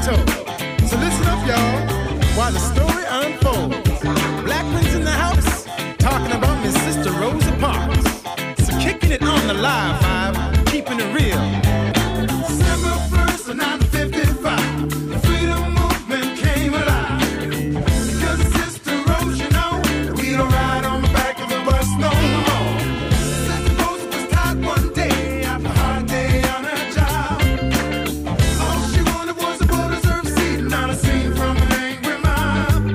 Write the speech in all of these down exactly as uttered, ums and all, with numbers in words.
told. So listen up, y'all, while the story unfolds. Blackman's in the house, talking about Miss Sister Rosa Parks. So kicking it on the live vibe, keeping it real. December first of nineteen fifty-five, the freedom movement came alive. Because of Sister Rose, you know, we don't ride on the back of the bus no more. Sister Rose was tired one day after a hard day on her job. All she wanted was a well-deserved seat, not a scene from an angry mob.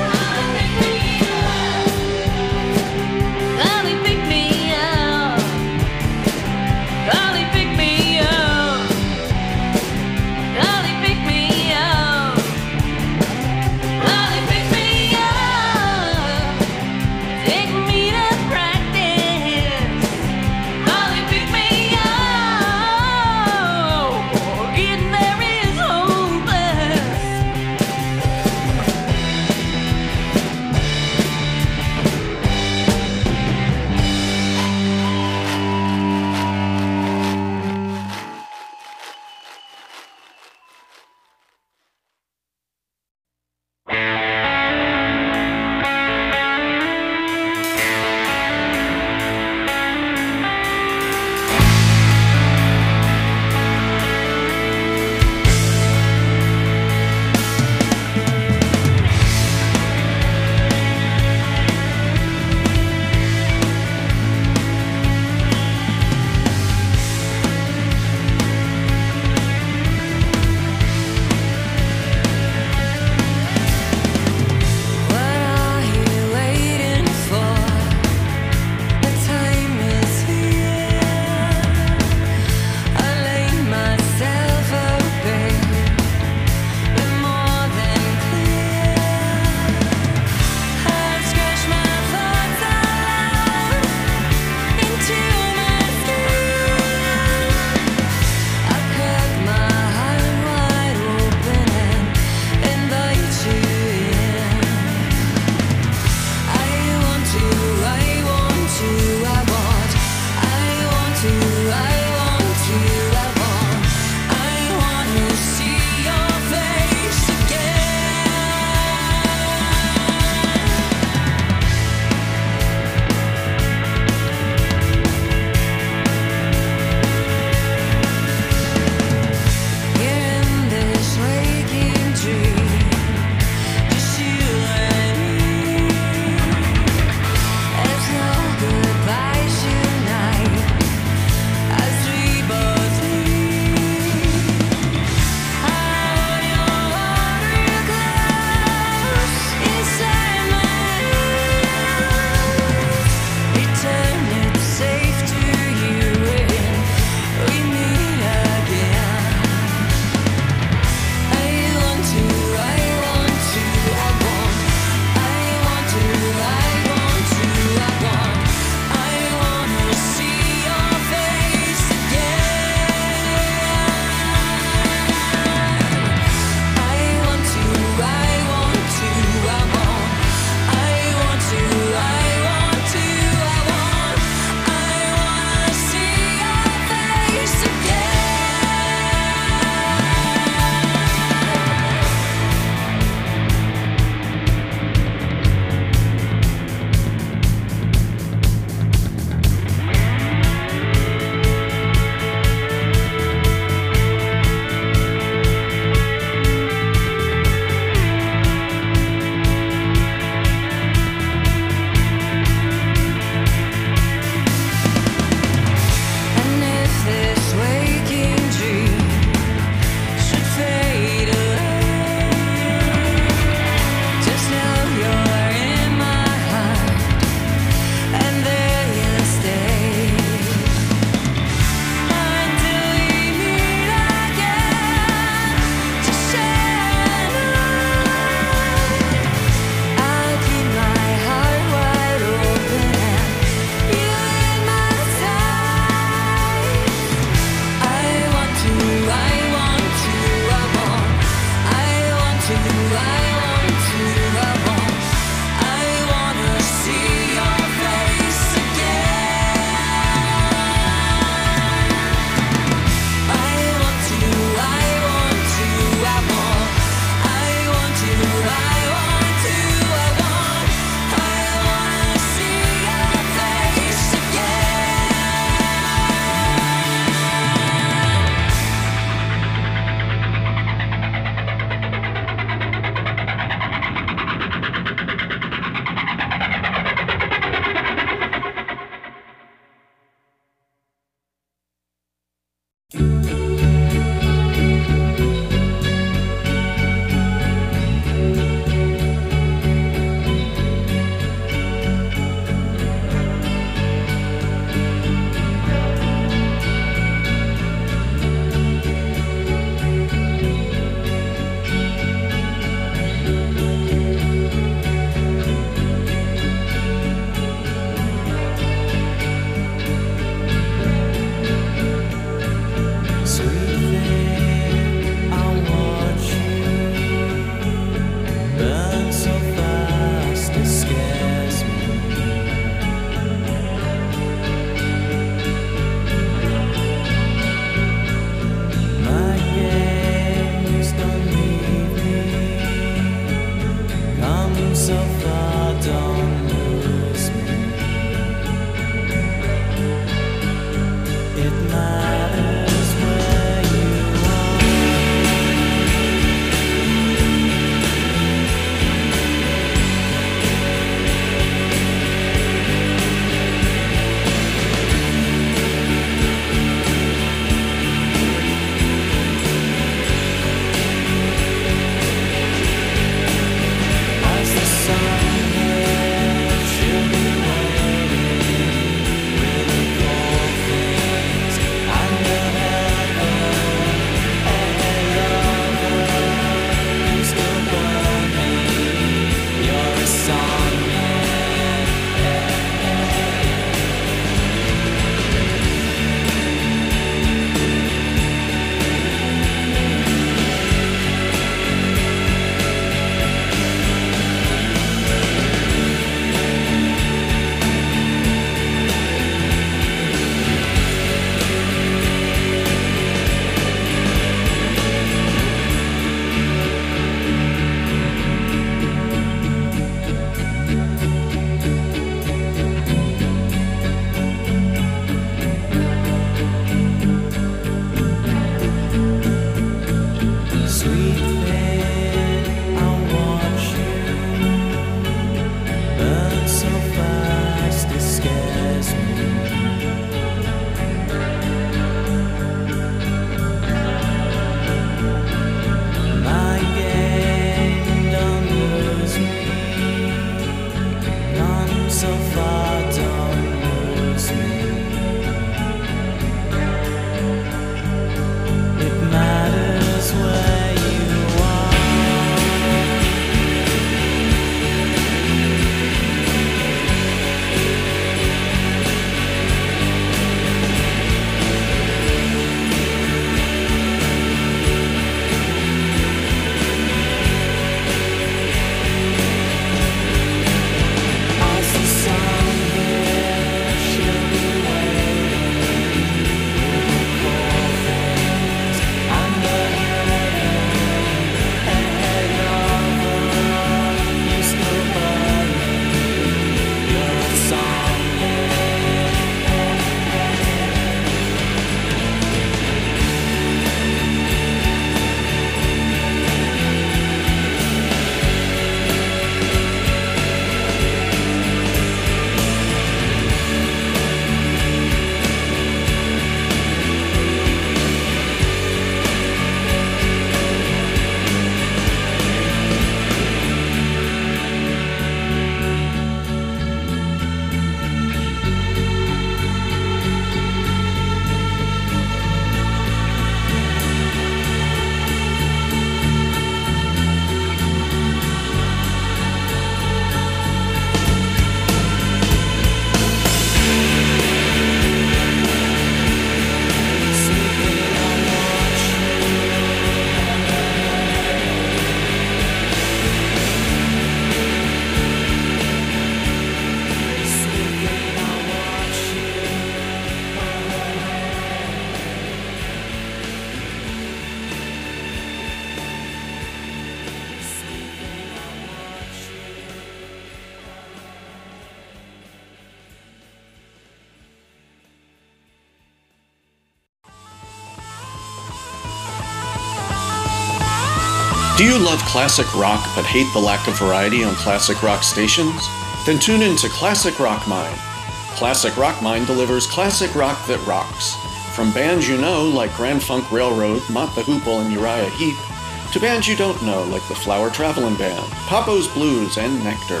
Do you love classic rock but hate the lack of variety on classic rock stations? Then tune in to Classic Rock Mind. Classic Rock Mind delivers classic rock that rocks. From bands you know like Grand Funk Railroad, Mott the Hoople, and Uriah Heep, to bands you don't know like the Flower Traveling Band, Papo's Blues, and Nectar.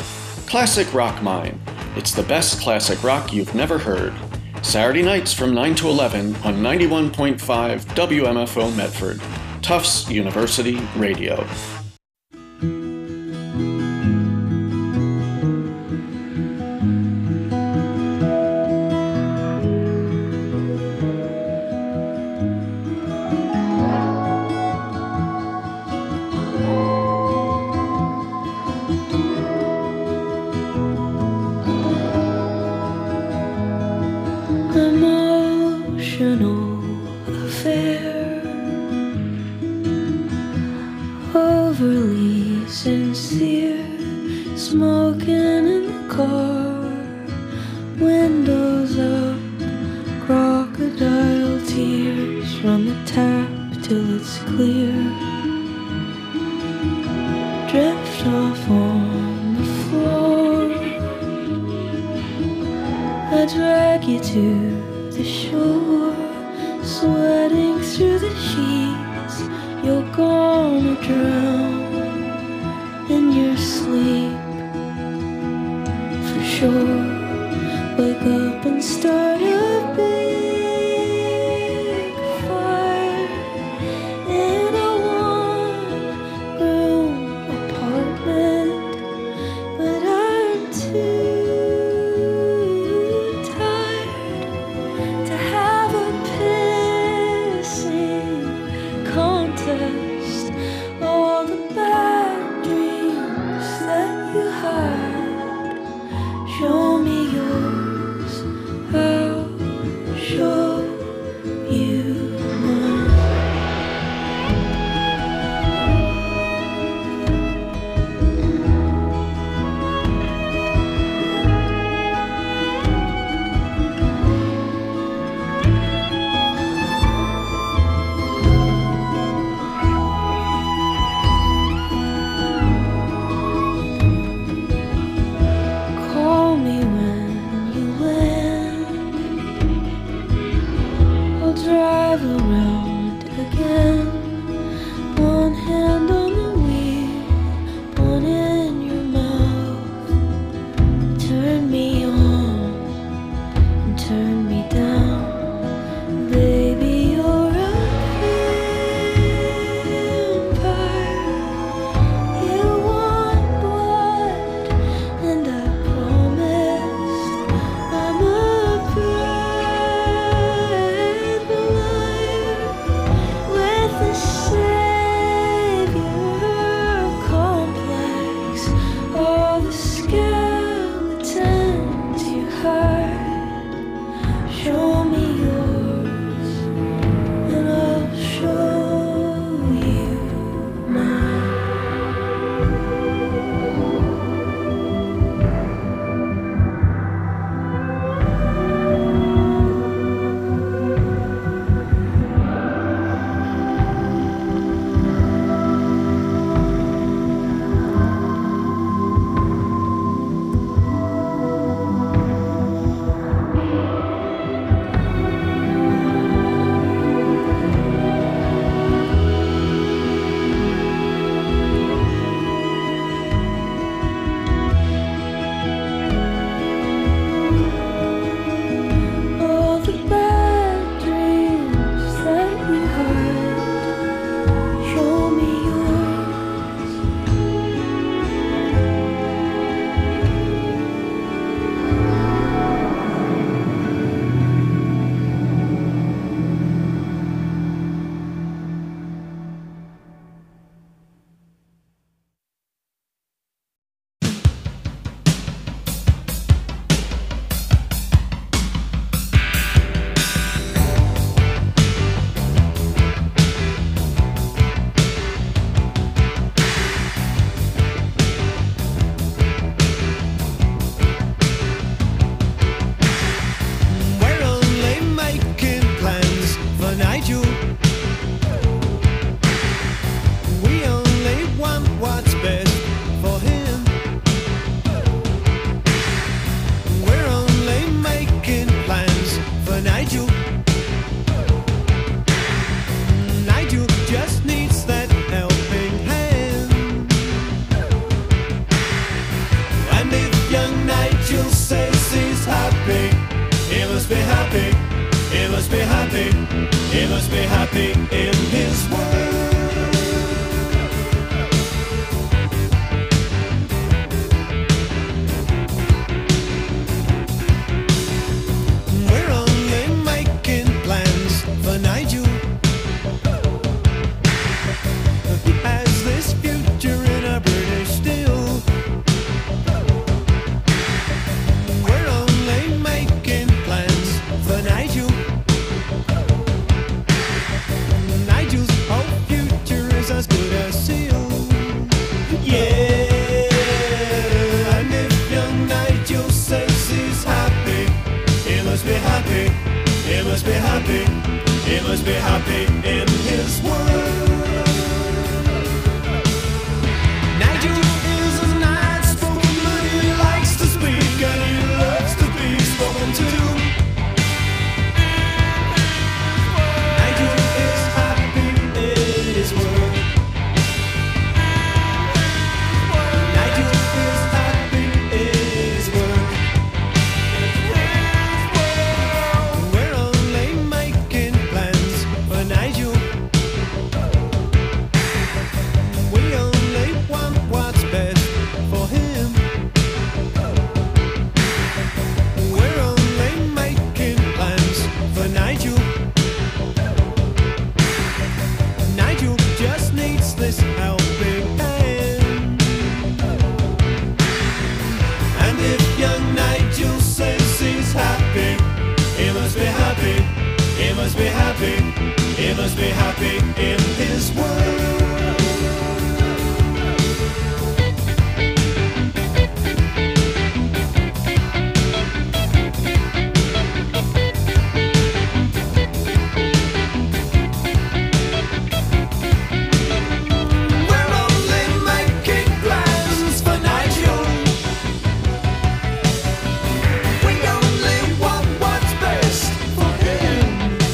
Classic Rock Mind. It's the best classic rock you've never heard. Saturday nights from nine to eleven on ninety-one point five W M F O Medford, Tufts University Radio. Overly sincere, smoking in the car, windows up, crocodile. crocodile tears run the tap till it's clear. Drift off on the floor. I drag you to the shore, sweating through the sheets. You're gonna drown in your sleep, for sure. Wake up and start a big fire in a one-room apartment, but I'm too tired to have a pissing contest. All the bad dreams that you had, show me yours, I'll show you mine. Call me when you land. I'll drive around again. One hand on the wheel, one in your mouth. Turn me on and turn me down. Baby, you're a vampire. You want blood, and I promised I'm a bride liar with a happy, he must be happy in his world. Nigel is a nice spoken man, he likes to speak and he loves to be spoken to. Nigel is happy in his world. Nigel is happy in his world. We're only making plans for Nigel. We only want what's best for him. We're only making plans for Nigel. Nigel just needs this helping hand. And if young Nigel says he's happy, he must be happy, he must be happy, he must be happy in his world. We're only making plans for Nigel. We only want what's best for him.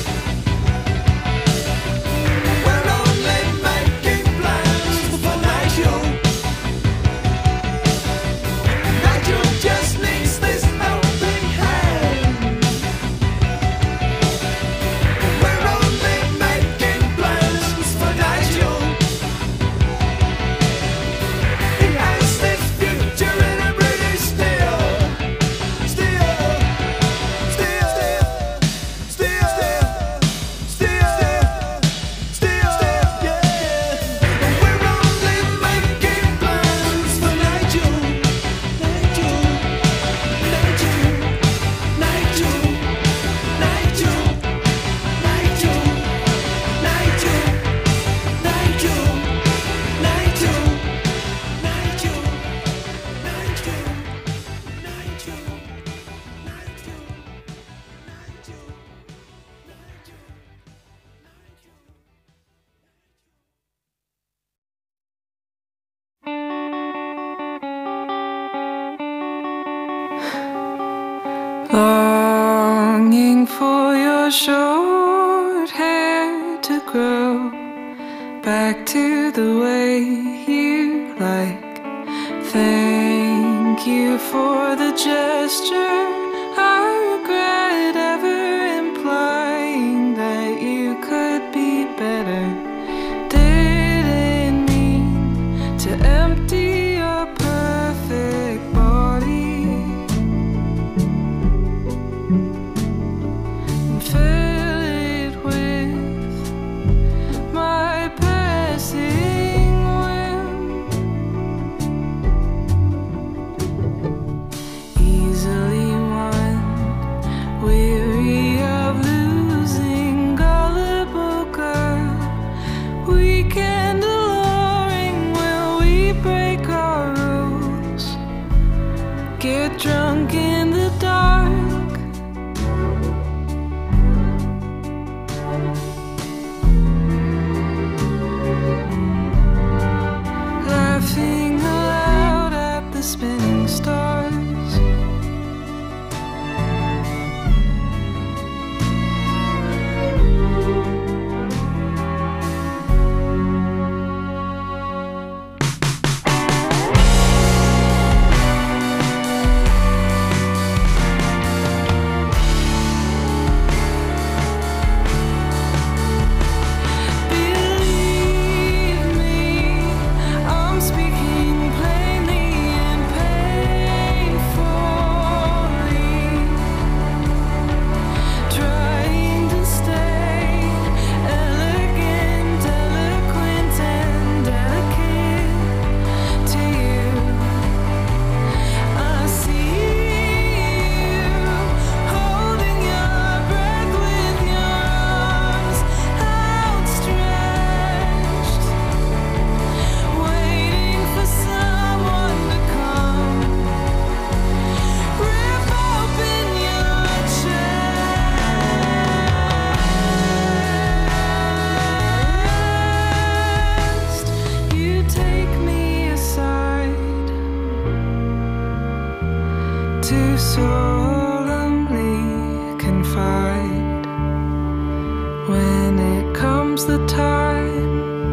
We're only making plans for Nigel. Nigel just needs this helping hand. We're only making plans for Nigel. He has this future in a British steel. Steel. Steel. Steel. Steel. Steel. Steel. Yeah. We're only making plans for Nigel. Nigel. Nigel. Nigel. Nigel. Nigel. Nigel. Nigel. Nigel. Nigel. Nigel. Nigel. Longing for your short hair to grow back to the way you like. Thank you for the gesture. I regret ever implying that you could be better. Didn't mean to empty your perfect body and fill it with my passing whim. Easily won comes the time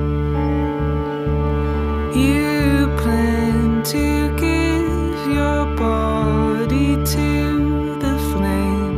you plan to give your body to the flame.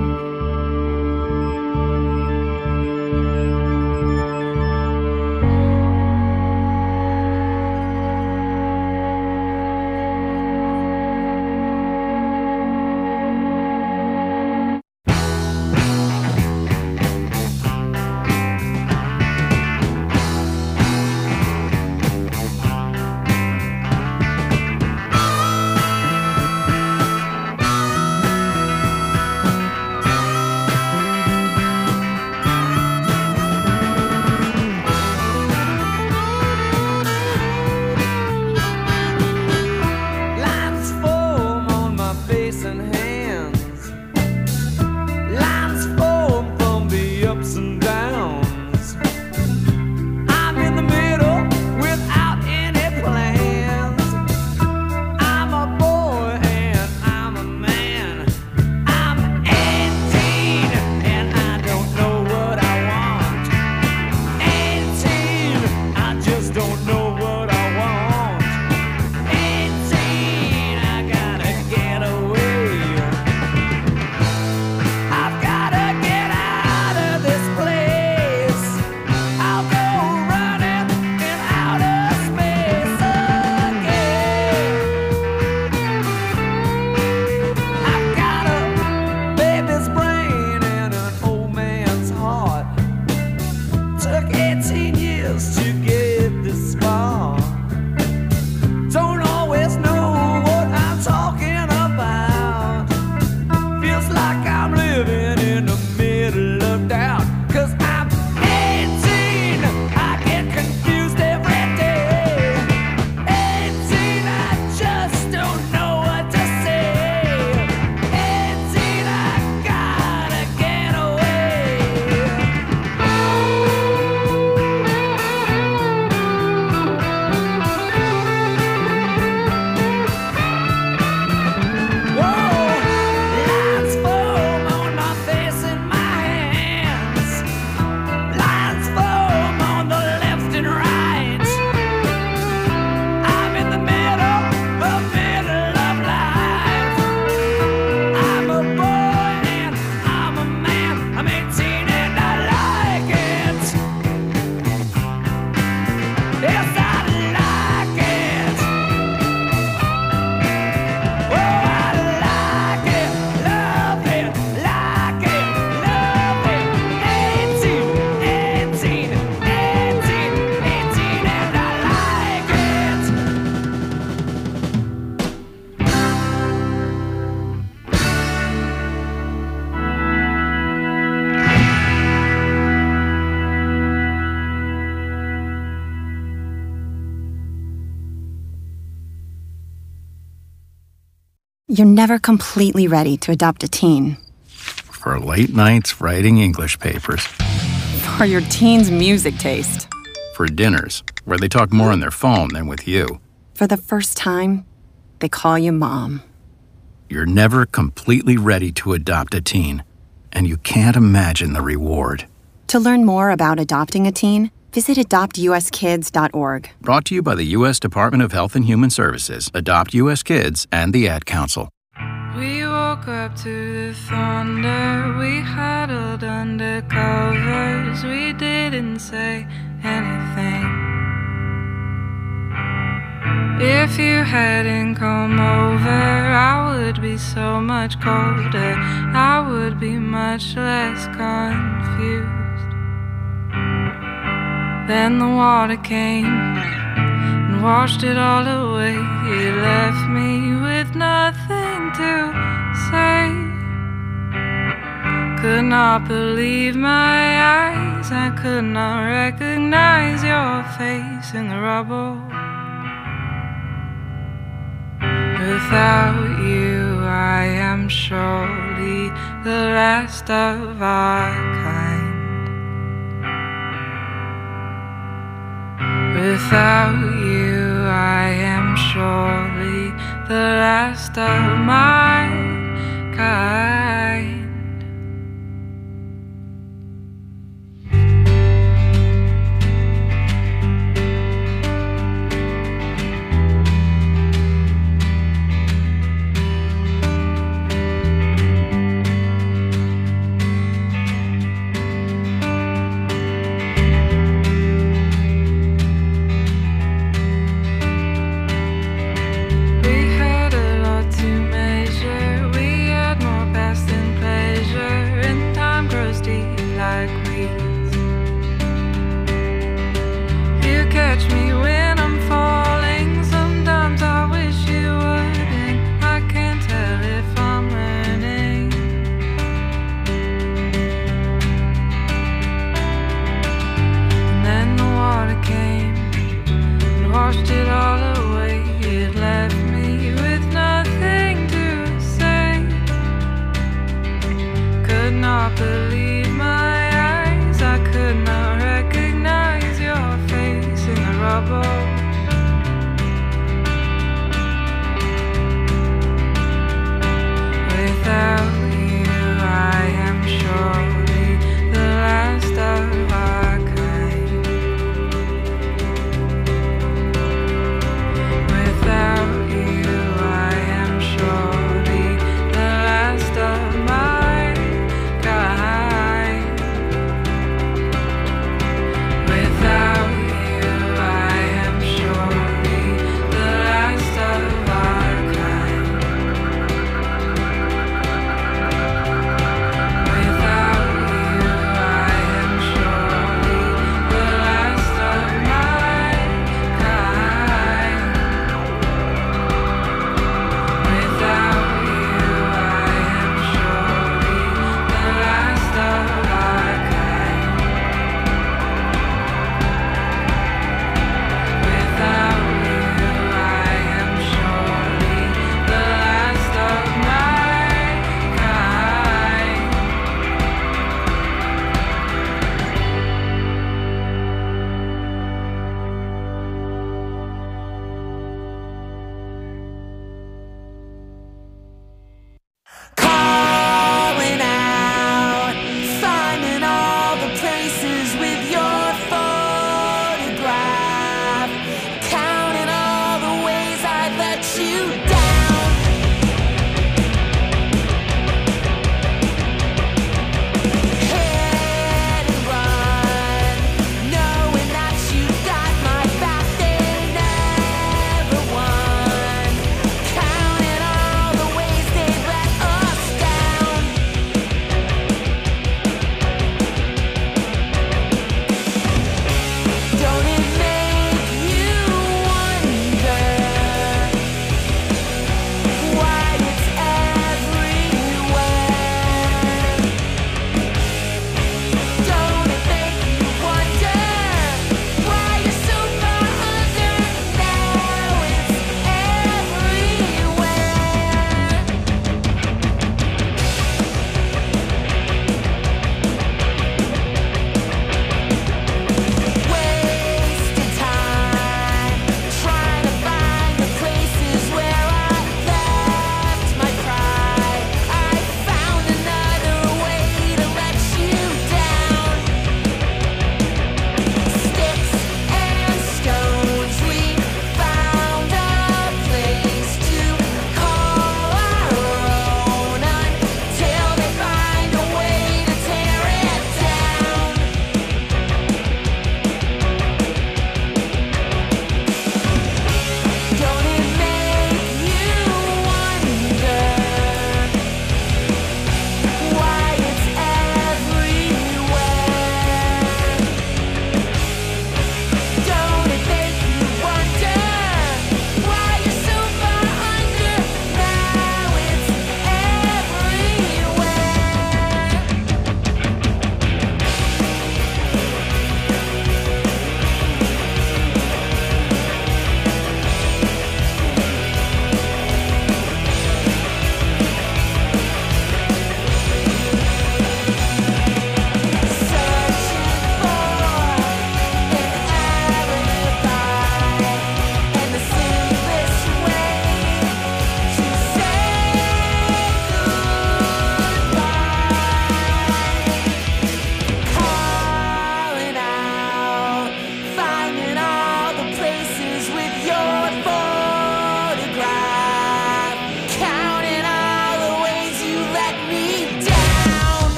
You're never completely ready to adopt a teen. For late nights writing English papers. For your teen's music taste. For dinners, where they talk more on their phone than with you. For the first time, they call you mom. You're never completely ready to adopt a teen, and you can't imagine the reward. To learn more about adopting a teen, visit adopt u s kids dot org. Brought to you by the U S Department of Health and Human Services, Adopt U S Kids, and the Ad Council. We woke up to the thunder, we huddled under covers, we didn't say anything. If you hadn't come over, I would be so much colder, I would be much less confused. Then the water came and washed it all away. It left me with nothing to say. Could not believe my eyes, I could not recognize your face in the rubble. Without you, I am surely the last of our kind. Without you, I am surely the last of my kind. catch me when I'm falling. Sometimes I wish you wouldn't. I can't tell if I'm learning. And then the water came and washed it all away. It left me with nothing to say. Could not believe my eyes. I could not recognize your face in the rubble. Without you, I am surely the last of our kind. Without you, I am surely the last of my kind. Without you, I am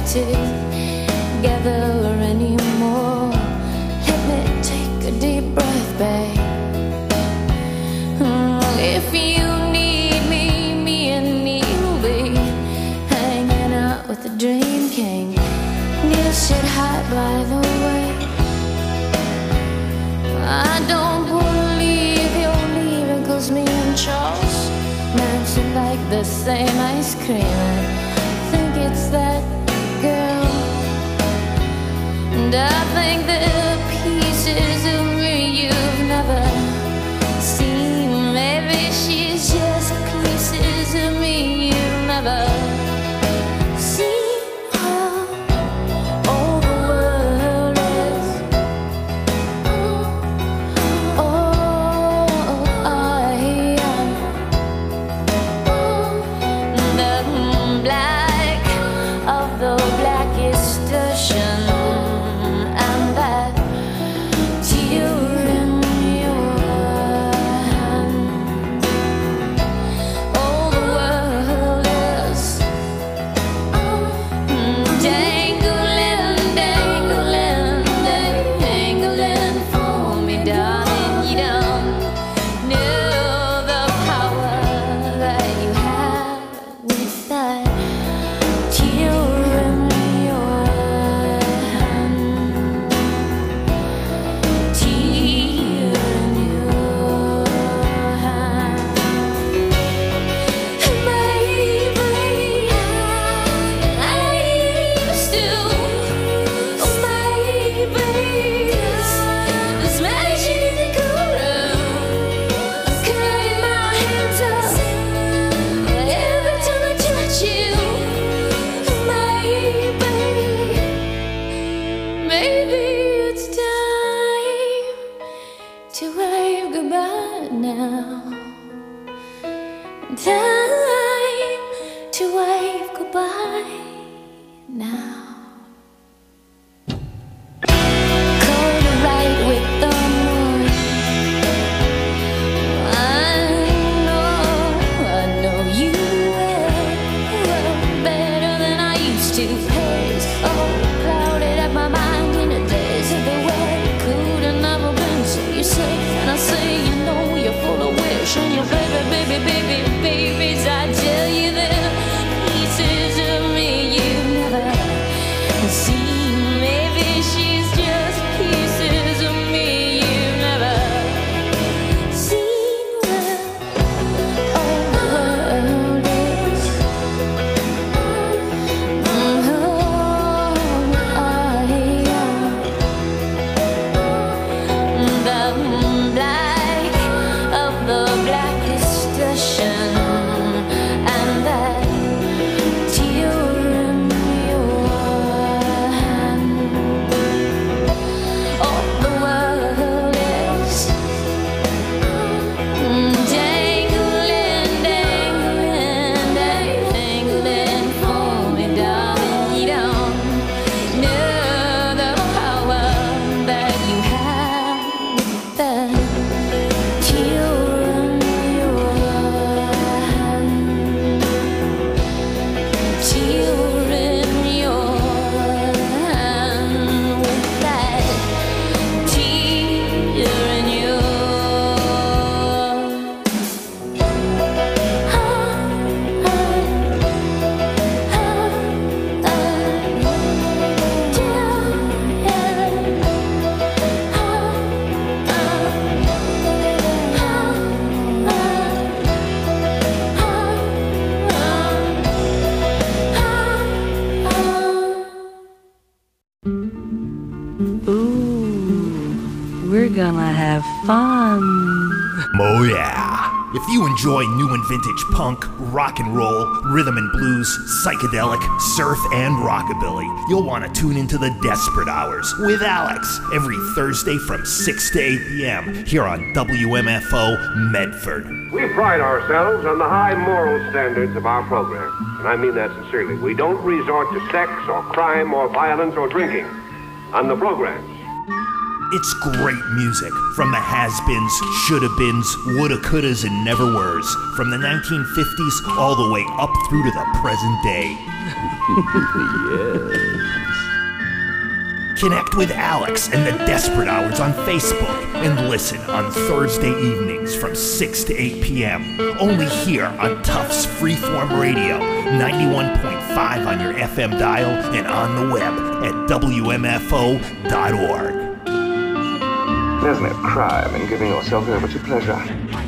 together anymore. Let me take a deep breath, babe. If you need me, me and me will be hanging out with the Dream King. Neil said hi, by the way. I don't believe you're leaving, cause me and Charles mentioned like the same ice cream. I think it's that girl, and I think the pieces of me you've never seen. Maybe she's just pieces of me you've never seen. Oh, all the world is, oh, I am the black of the blackest ocean, and that tear in your hand. All the world is dangling, dangling, dangling for me, darling. You don't know the power that you have with that tear in your hand. Tear in your hand. Maybe I used to. Oh, maybe this magic in the cool room, cutting my hands up every time I touch you. Maybe, maybe it's time to wave goodbye now. Time to wave goodbye now. Cold right with the moon. I know, I know you will, will better than I used to. Haze all clouded up my mind in the days of the way it could have never been. So you say, and I say, you know you're full of wish, and your baby, baby, baby, babies. I tell you that pieces of me you've never seen. Maybe she's just pieces of me you've never seen. Well, all the world is, oh, I am the black of the blackest ocean, and that tear in your hand. All the world is dangling, dangling, dangling for me, darling. You don't know the power that you have with that tear in your hand. Tear in your hand with that tear in your Ooh, we're gonna have fun. Oh yeah. If you enjoy new and vintage punk, rock and roll, rhythm and blues, psychedelic, surf, and rockabilly, you'll want to tune into the Desperate Hours with Alex every Thursday from six to eight p.m. here on W M F O Medford. We pride ourselves on the high moral standards of our program, and I mean that sincerely. We don't resort to sex or crime or violence or drinking on the programs. It's great music from the has-beens, shoulda-beens, woulda, couldas, and never-weres. From the nineteen fifties all the way up through to the present day. Yes. Connect with Alex and the Desperate Hours on Facebook and listen on Thursday evenings from six to eight p.m. Only here on Tufts Freeform Radio, ninety-one point five on your F M dial and on the web at W M F O dot org. There's no crime in giving yourself over to pleasure.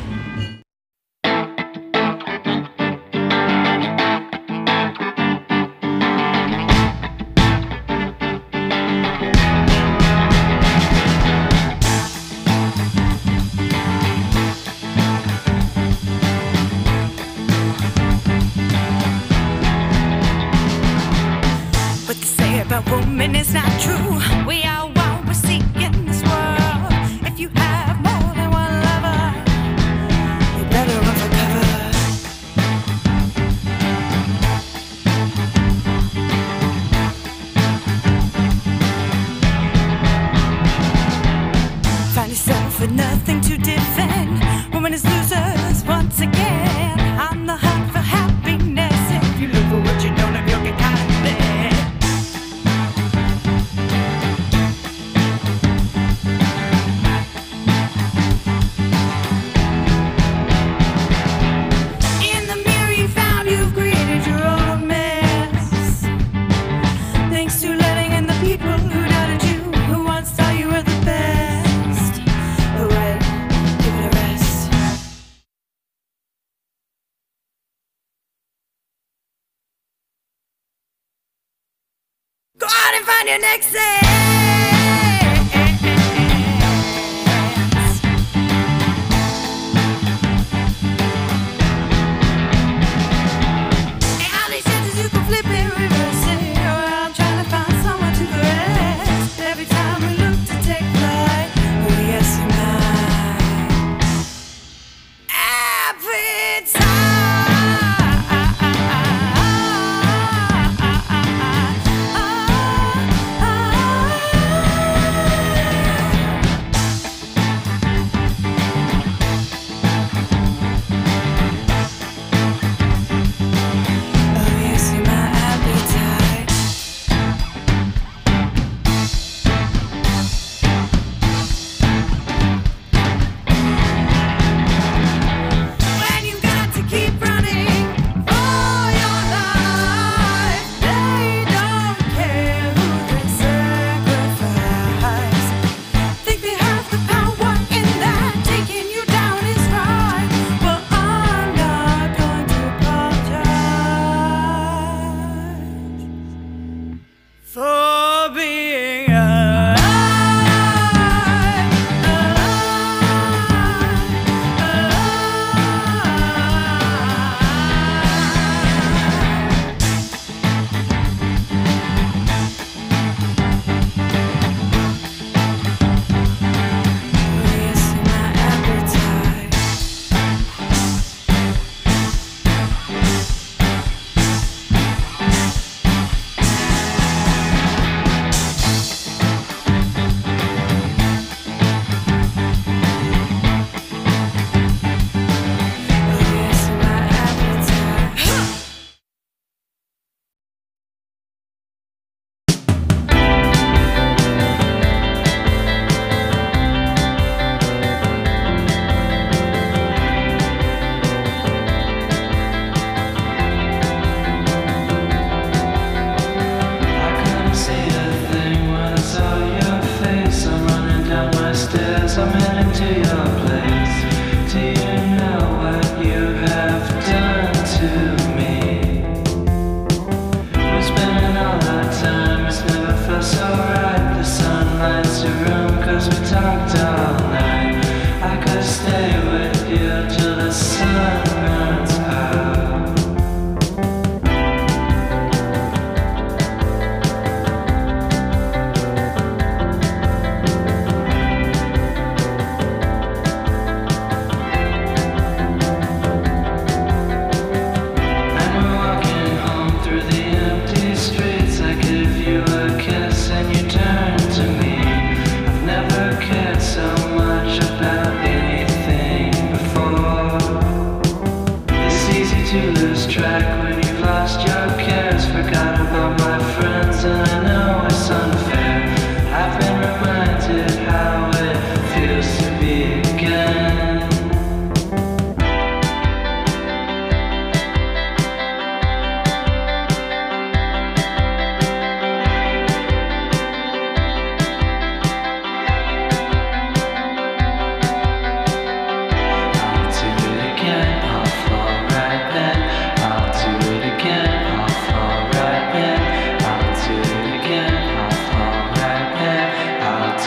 What they say about women is not true. We are what we seek in this world. If you have more than one lover, you better run for cover. Find yourself with nothing to defend. Women is losers once again. On the hunt for happiness. If you look for what you don't have, you'll get caught in there. In the mirror you found you've created your own mess. Thanks to letting in the people who doubted you, who once thought you were the best. Oh wait, give it a rest. Go out and find your next sense. And all these chances you can flip it, reverse it. Well, I'm trying to find someone to caress. Every time we look to take flight, oh yes, you might. When you've got to keep running for your life, they don't care who they sacrifice. Think they have the power in that taking you down is right. Well, I'm not going to apologize for being alive. Yes, my appetite. Yes, my appetite. I couldn't see a thing when I saw your face. I'm running down my stairs, I'm heading to your place. Do you know what you have done to me? We're spending all our time, it's never felt so right. The sun lights your room cause we talked all night. I could stay with you till the sun runs out. And we're walking home through the empty streets. I give you a kiss and you turn to me. I've never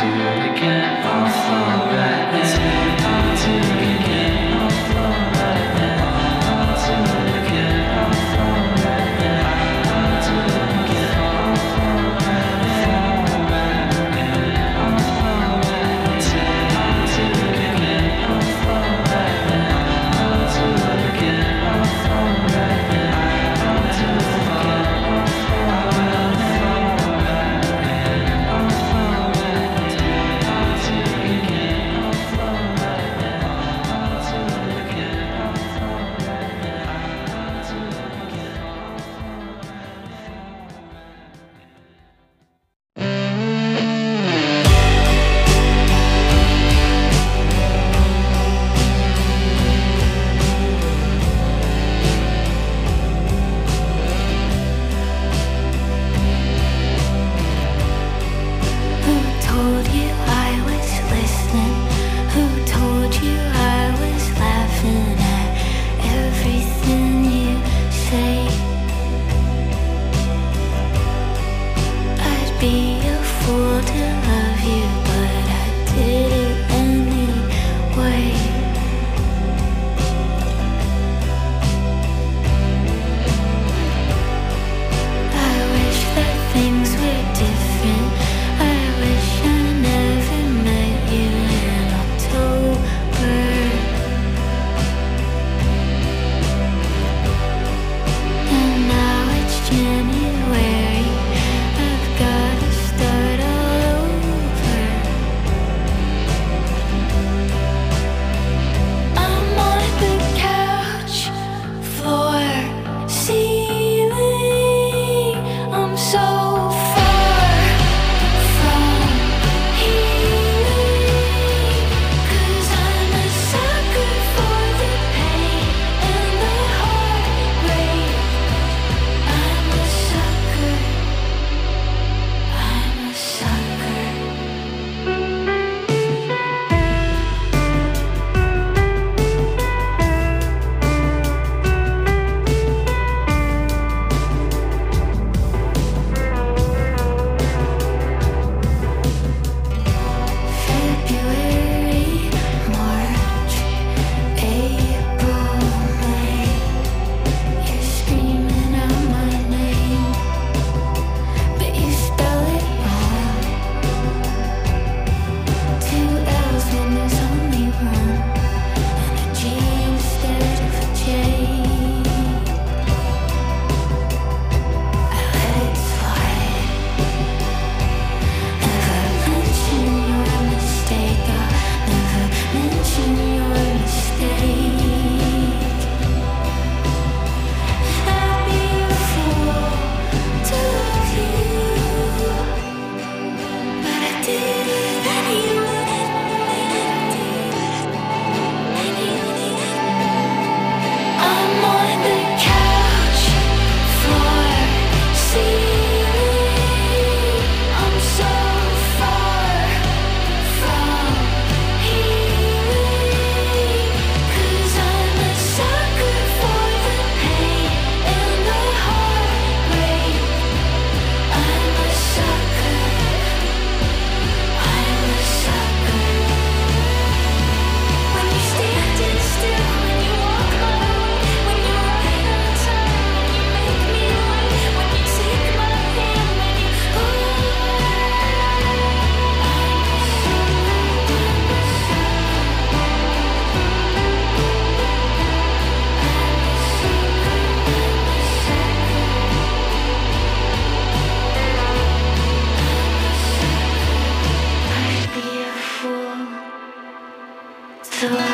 So